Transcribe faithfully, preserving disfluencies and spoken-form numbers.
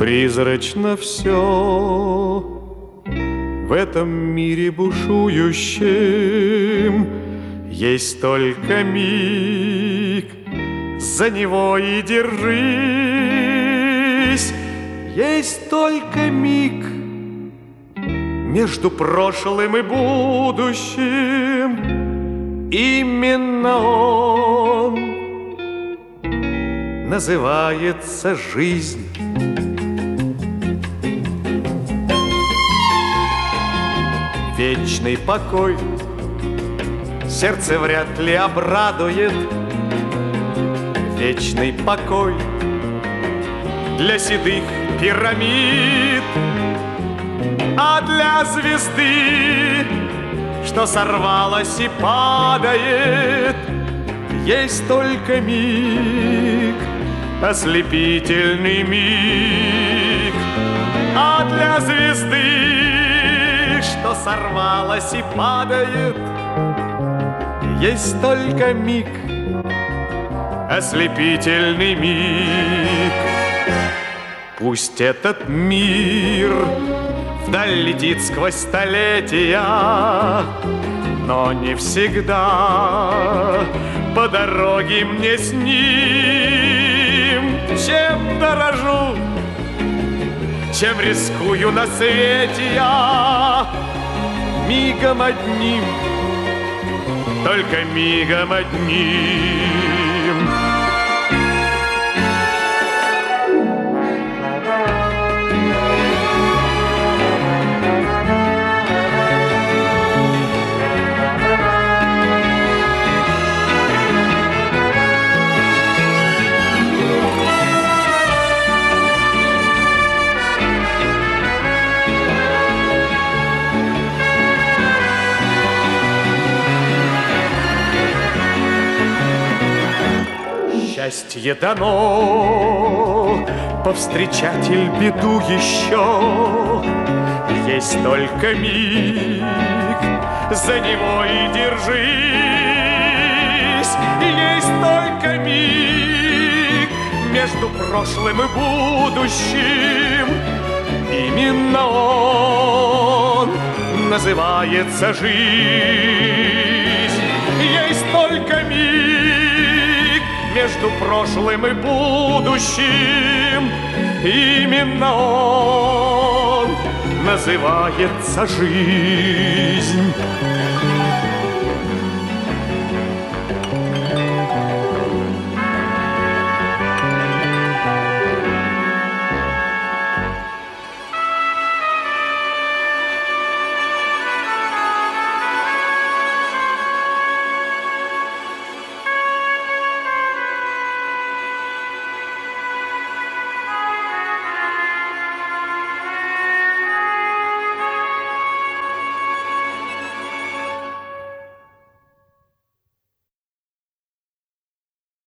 Призрачно все в этом мире бушующем. Есть только миг, за него и держись. Есть только миг между прошлым и будущим. Именно он называется жизнь. Вечный покой сердце вряд ли обрадует. Вечный покой для седых пирамид, а для звезды, что сорвалась и падает, есть только миг, ослепительный миг. А для звезды, что сорвалась и падает, есть только миг, ослепительный миг. Пусть этот мир вдаль летит сквозь столетия, но не всегда по дороге мне с ним. Чем дорожу, чем рискую на свете я, мигом одним, только мигом одним. Счастье дано повстречать иль беду еще. Есть только миг, за него и держись. Есть только миг между прошлым и будущим. Именно он называется жизнь. Есть только миг между прошлым и будущим. Именно он называется жизнь.